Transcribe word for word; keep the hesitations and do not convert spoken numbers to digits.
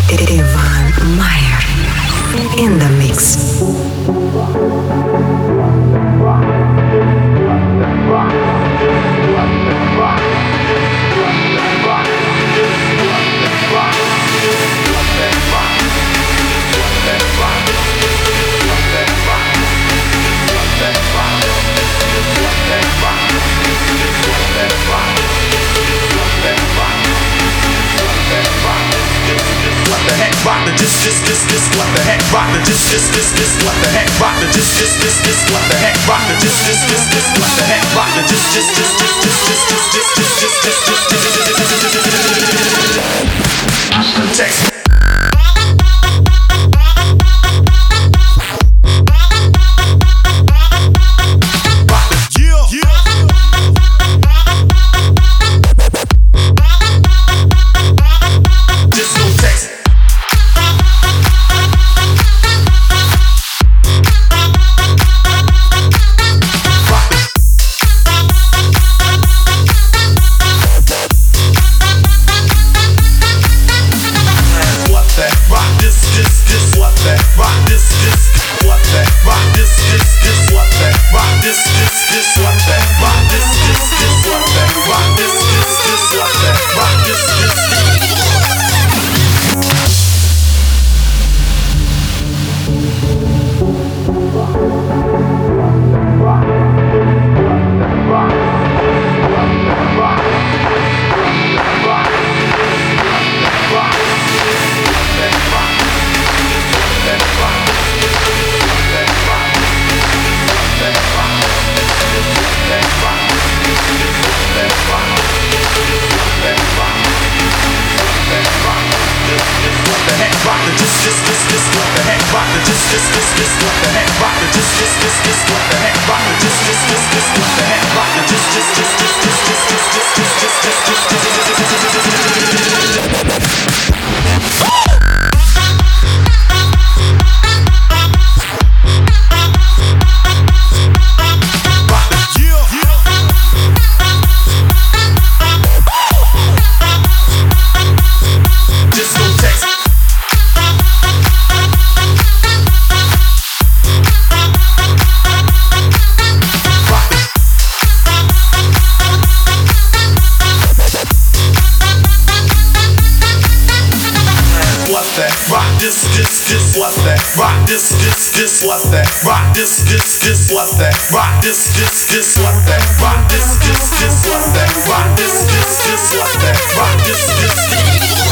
Ivan Meyer in the mix. Rock the just just just just what the heck? Rock the just just just just what the heck? Rock the just just just just what the heck? Rock the just just just just what the heck? Rock the just just just just just just just just just just just just what that rock this this this what that rock this this this what that rock this this this what that rock this this this what that rock this this